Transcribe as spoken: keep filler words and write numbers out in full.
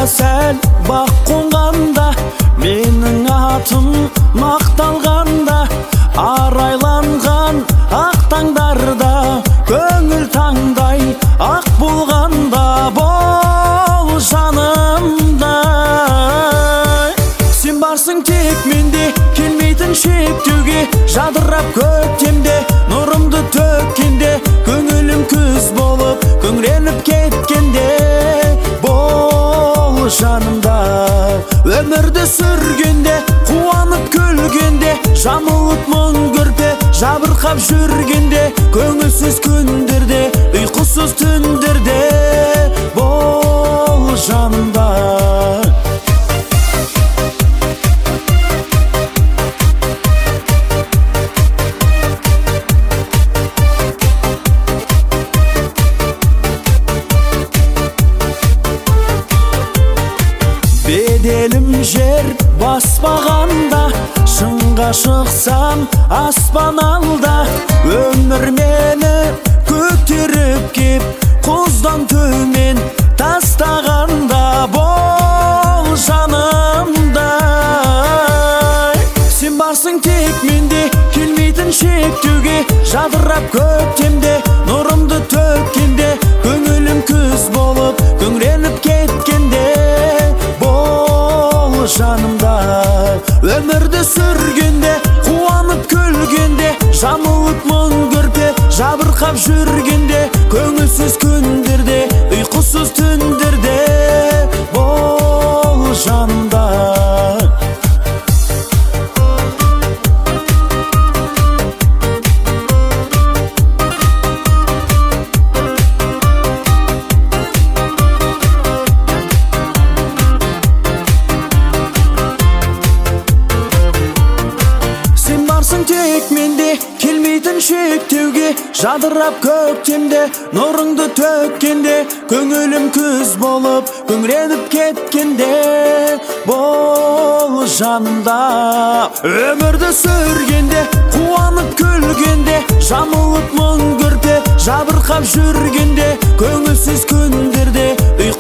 сәл бақ қонғанда, менің атым мақталғанда, арайланған ақ таңдарда, көңіл таңдай ақ болғанда, бол жанымда. Сен барсың тек менде, келмейтін шектеуге, жадырап көктемде, нұрымды төккенде, көңілім күз болып күңреніп кеткенде, бол жанымда. Өмірді сүргенде, қуанып күлгенде, жамылып мұң көрпе жабырқап жүргенде, көңілсіз күндерде, ұйқысыз түндерде, бол жанымда. Беделім жер баспағанда, шыңға шықсам аспан алда, өмір мені көтеріп кеп, құздан төмен тастағанда, бол жанымда. Сен барсың тек менде, келмейтін шектеуге, жадырап көктемде, нұрымды төккенде, көңілім күз болып күңреніп кеткенде, жанымда. Өмірді сүргенде, қуанып күлгенде, жамылып мұң көрпе жабырқап жүргенде, көңілсіз күндерде, ұйқысыз түндерде, бол жанымда. Тек менде, келмейтін шектеуге, жадырап көктемде, нұрыңды төккенде, көңілім күз болып күңреніп кеткенде, бол жанымда. Өмірді сүргенде, қуанып күлгенде, жамылып мұң көрпе жабырқап жүргенде, көңілсіз күндерде,